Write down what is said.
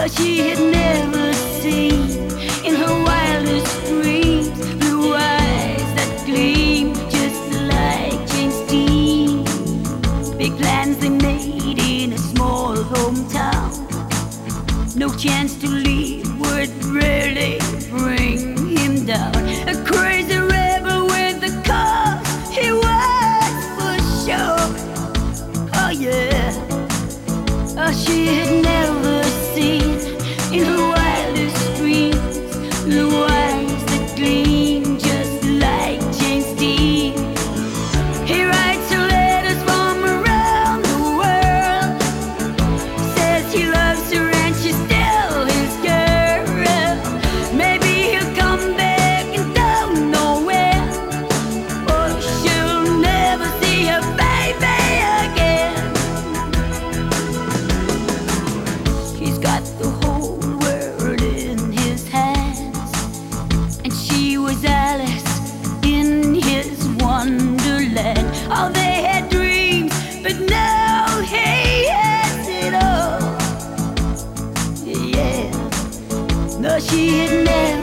she had never seen in her wildest dreams. Blue eyes that gleam just like Jane Steam. Big plans they made in a small hometown. No chance to leave would really bring him down. A crazy rebel with a cause, he was for sure. Oh yeah, oh, she had never seen in her wildest dreams. Blue eyes that gleam just like Jane Steam. He writes her letters from around the world, says he loves her and she's still his girl. Maybe he'll come back and don't know when, or she'll never see her baby again. He's got the whole world in his hands, and she was Alice in his wonderland. Oh, they had dreams, but now he has it all. Yeah, no, she had never